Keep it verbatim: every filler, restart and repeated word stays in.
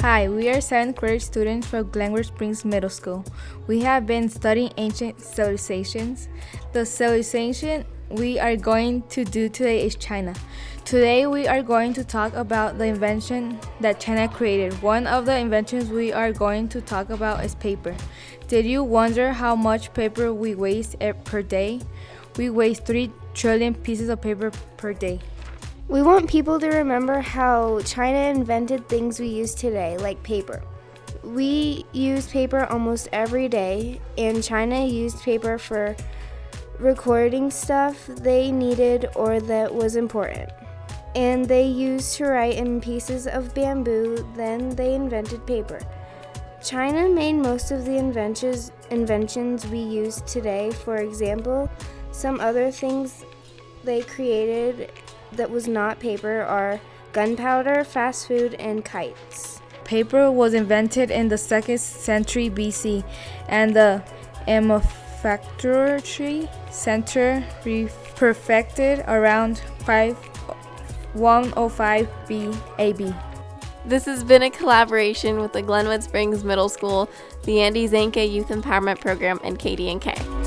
Hi, we are seventh grade students from Glenwood Springs Middle School. We have been studying ancient civilizations. The civilization we are going to do today is China. Today we are going to talk about the invention that China created. One of the inventions we are going to talk about is paper. Did you wonder how much paper we waste per day? We waste three trillion pieces of paper per day. We want people to remember how China invented things we use today, like paper. We use paper almost every day, and China used paper for recording stuff they needed or that was important. And they used to write in pieces of bamboo, then they invented paper. China made most of the inventions, inventions we use today. For example, some other things they created that was not paper are gunpowder, fast food, and kites. Paper was invented in the second century B C, and the manufacturing center perfected around one oh five A B. This has been a collaboration with the Glenwood Springs Middle School, the Andy Zanke Youth Empowerment Program, and K D N K.